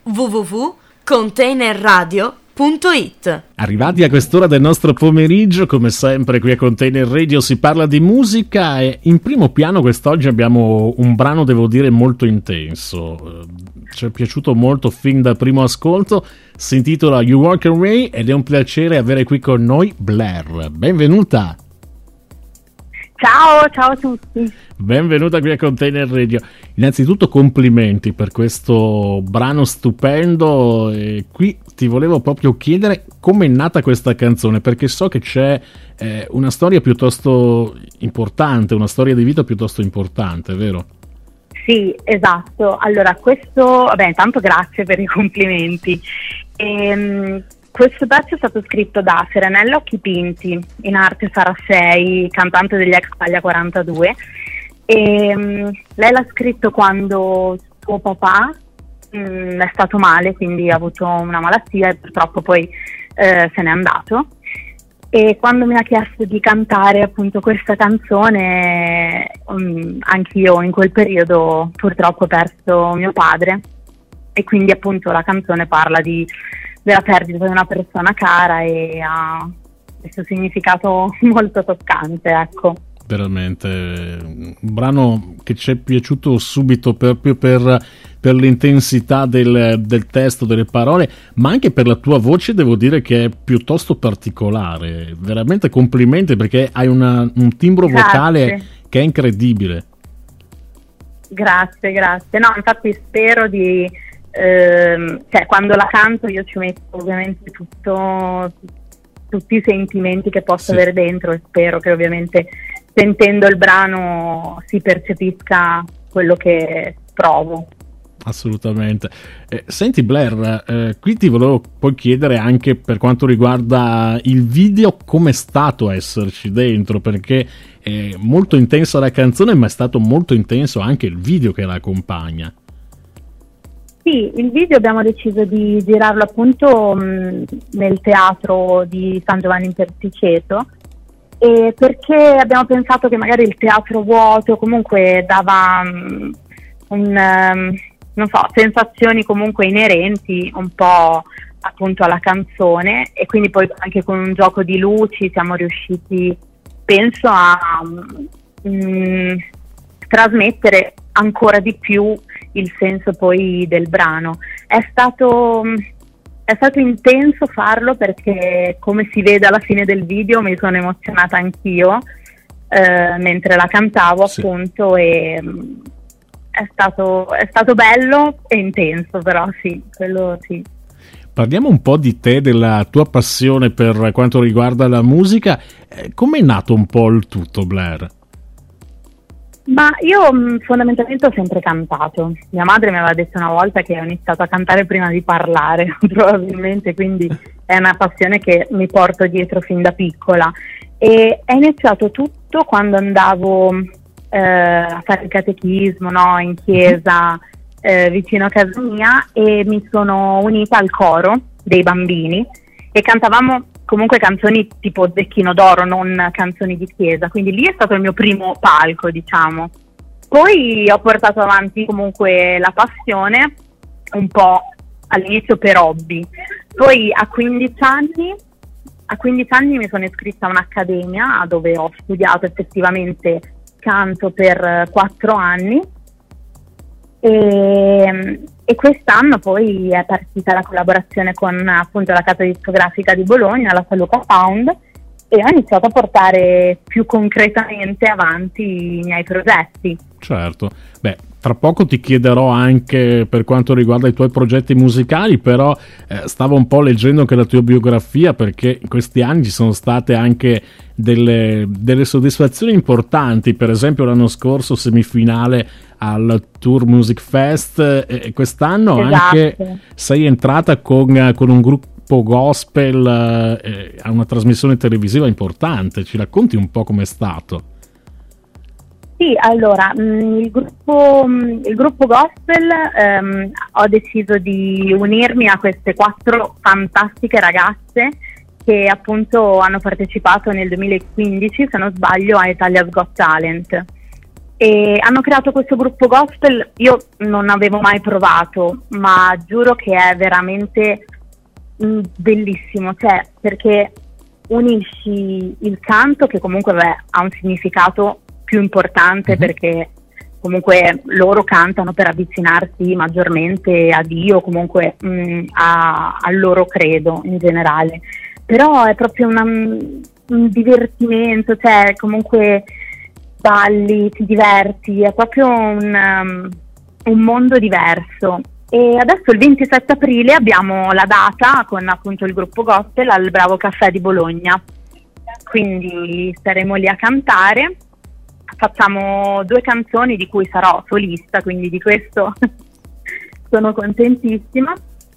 www.containerradio.it. Arrivati a quest'ora del nostro pomeriggio, come sempre qui a Container Radio si parla di musica e in primo piano quest'oggi abbiamo un brano, devo dire, molto intenso. Ci è piaciuto molto fin dal primo ascolto, si intitola You Walk Away ed è un piacere avere qui con noi Blair. Benvenuta! Ciao a tutti. Benvenuta qui a Container Radio. Innanzitutto complimenti per questo brano stupendo e qui ti volevo proprio chiedere come è nata questa canzone, perché so che c'è una storia piuttosto importante, una storia di vita piuttosto importante, vero? Sì, esatto. Allora, questo, intanto grazie per i complimenti. Questo pezzo è stato scritto da Serenella Occhipinti, in arte Sarasei, cantante degli ex Paglia 42, e lei l'ha scritto quando suo papà è stato male, quindi ha avuto una malattia e purtroppo poi se n'è andato. E quando mi ha chiesto di cantare appunto questa canzone, anch'io in quel periodo purtroppo ho perso mio padre, e quindi appunto la canzone parla della perdita di una persona cara e ha questo significato molto toccante, ecco. Veramente un brano che ci è piaciuto subito proprio per l'intensità del testo, delle parole, ma anche per la tua voce. Devo dire che è piuttosto particolare, veramente complimenti, perché hai un timbro vocale che è incredibile. Grazie. No, infatti spero di quando la canto io ci metto ovviamente tutti i sentimenti che posso avere dentro, e spero che ovviamente sentendo il brano si percepisca quello che provo. Assolutamente. Senti Blair, qui ti volevo poi chiedere anche per quanto riguarda il video, com'è stato esserci dentro, perché è molto intensa la canzone, ma è stato molto intenso anche il video che la accompagna. Sì, il video abbiamo deciso di girarlo appunto nel teatro di San Giovanni in Perticeto, e perché abbiamo pensato che magari il teatro vuoto comunque dava sensazioni comunque inerenti un po' appunto alla canzone, e quindi poi anche con un gioco di luci siamo riusciti, penso, a trasmettere ancora di più il senso poi del brano. È stato intenso farlo, perché come si vede alla fine del video mi sono emozionata anch'io mentre la cantavo, appunto, e è stato bello e intenso, però sì, quello sì. Parliamo un po' di te, della tua passione per quanto riguarda la musica. Com'è nato un po' il tutto, Blair? Ma io fondamentalmente ho sempre cantato. Mia madre mi aveva detto una volta che ho iniziato a cantare prima di parlare, probabilmente, quindi è una passione che mi porto dietro fin da piccola. E è iniziato tutto quando andavo a fare il catechismo, no, in chiesa vicino a casa mia, e mi sono unita al coro dei bambini e cantavamo comunque canzoni tipo Zecchino d'Oro, non canzoni di chiesa, quindi lì è stato il mio primo palco, diciamo. Poi ho portato avanti comunque la passione un po' all'inizio per hobby, poi a 15 anni mi sono iscritta a un'accademia dove ho studiato effettivamente canto per 4 anni, e quest'anno poi è partita la collaborazione con appunto la casa discografica di Bologna, la San Luca Found, e ho iniziato a portare più concretamente avanti i miei progetti. Certo, tra poco ti chiederò anche per quanto riguarda i tuoi progetti musicali, però stavo un po' leggendo anche la tua biografia, perché in questi anni ci sono state anche delle soddisfazioni importanti. Per esempio l'anno scorso semifinale al Tour Music Fest, e quest'anno anche sei entrata con un gruppo gospel a una trasmissione televisiva importante. Ci racconti un po' com'è stato? Sì, allora, il gruppo gospel, ho deciso di unirmi a queste 4 fantastiche ragazze che appunto hanno partecipato nel 2015, se non sbaglio, a Italia's Got Talent. E hanno creato questo gruppo gospel, io non avevo mai provato, ma giuro che è veramente bellissimo, cioè perché unisci il canto, che comunque ha un significato più importante, perché comunque loro cantano per avvicinarsi maggiormente a Dio, comunque al loro credo in generale, però è proprio un divertimento, cioè comunque balli, ti diverti, è proprio un mondo diverso. E adesso il 27 aprile abbiamo la data con appunto il gruppo gospel al Bravo Caffè di Bologna, quindi saremo lì a cantare, facciamo 2 canzoni di cui sarò solista, quindi di questo sono contentissima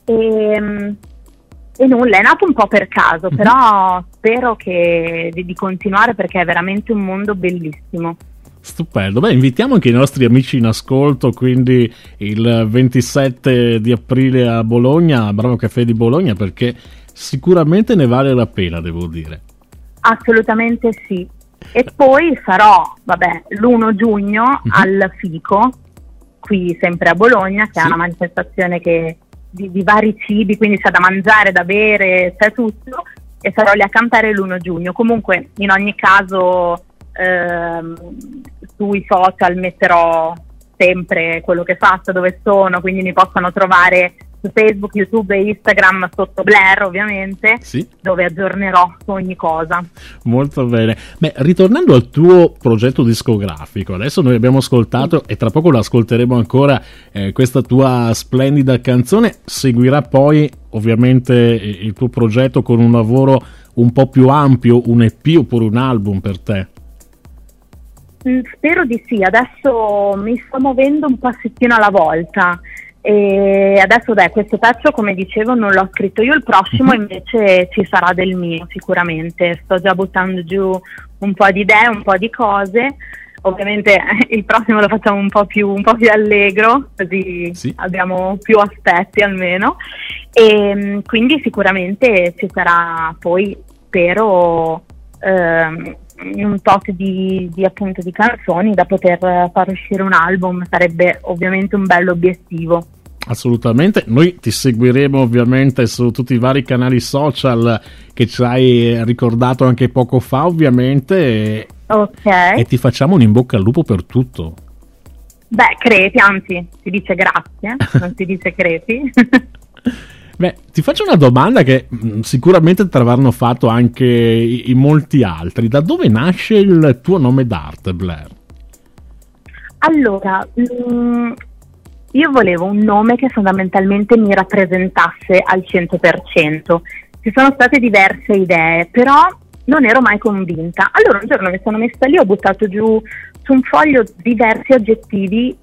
e nulla, è nato un po' per caso, però spero di continuare perché è veramente un mondo bellissimo. Stupendo. Beh, invitiamo anche i nostri amici in ascolto, quindi il 27 di aprile a Bologna, a Bravo Caffè di Bologna, perché sicuramente ne vale la pena, devo dire. Assolutamente sì. E poi sarò, l'1 giugno al FICO, qui sempre a Bologna, che è una manifestazione di vari cibi, quindi c'è da mangiare, da bere, c'è tutto, e sarò lì a cantare l'1 giugno. Comunque, in ogni caso, sui social metterò sempre quello che faccio, dove sono, quindi mi possono trovare su Facebook, YouTube e Instagram sotto Blair, ovviamente, dove aggiornerò su ogni cosa. Molto bene. Beh, ritornando al tuo progetto discografico, adesso noi abbiamo ascoltato e tra poco lo ascolteremo ancora, questa tua splendida canzone. Seguirà poi ovviamente il tuo progetto con un lavoro un po' più ampio, un EP oppure un album per te? Spero di sì, adesso mi sto muovendo un passettino alla volta. E adesso questo pezzo, come dicevo, non l'ho scritto io, il prossimo invece ci sarà del mio sicuramente. Sto già buttando giù un po' di idee, un po' di cose. Ovviamente il prossimo lo facciamo un po' più allegro, così abbiamo più aspetti almeno, e quindi sicuramente ci sarà poi, spero, un tot di appunto di canzoni da poter far uscire un album. Sarebbe ovviamente un bello obiettivo. Assolutamente, noi ti seguiremo ovviamente su tutti i vari canali social che ci hai ricordato anche poco fa, ovviamente, e ti facciamo un in bocca al lupo per tutto. Crepi, anzi si dice grazie, non si dice crepi. Beh, ti faccio una domanda che sicuramente te l'avranno fatto anche in molti altri. Da dove nasce il tuo nome d'arte, Blair? Allora, io volevo un nome che fondamentalmente mi rappresentasse al 100%. Ci sono state diverse idee, però non ero mai convinta. Allora un giorno mi sono messa lì, ho buttato giù su un foglio diversi aggettivi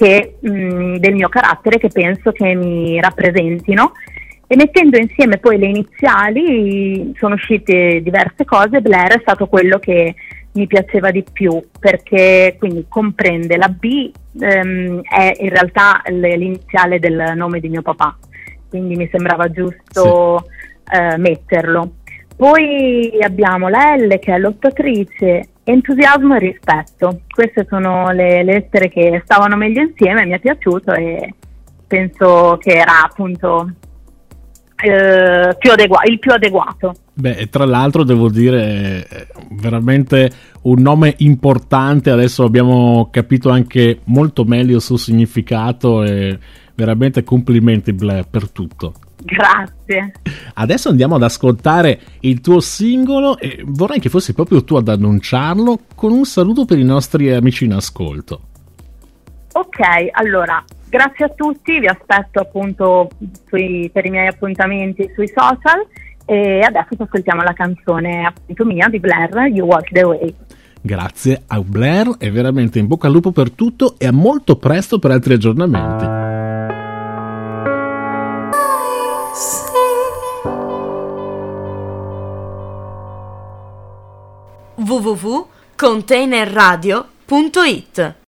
del mio carattere che penso che mi rappresentino, e mettendo insieme poi le iniziali sono uscite diverse cose. Blair è stato quello che mi piaceva di più, perché quindi comprende la B, è in realtà l'iniziale del nome di mio papà, quindi mi sembrava giusto metterlo. Poi abbiamo la L, che è lottatrice, entusiasmo e rispetto. Queste sono le lettere che stavano meglio insieme, mi è piaciuto e penso che era appunto il più adeguato. Beh, tra l'altro devo dire veramente un nome importante, adesso abbiamo capito anche molto meglio il suo significato e veramente complimenti, Blair, per tutto. Grazie. Adesso andiamo ad ascoltare il tuo singolo e vorrei che fossi proprio tu ad annunciarlo con un saluto per i nostri amici in ascolto. Ok, allora, grazie a tutti, vi aspetto appunto per i miei appuntamenti sui social, e adesso ascoltiamo la canzone appunto mia di Blair, You Walk the Way. Grazie a Blair e veramente in bocca al lupo per tutto e a molto presto per altri aggiornamenti. www.containerradio.it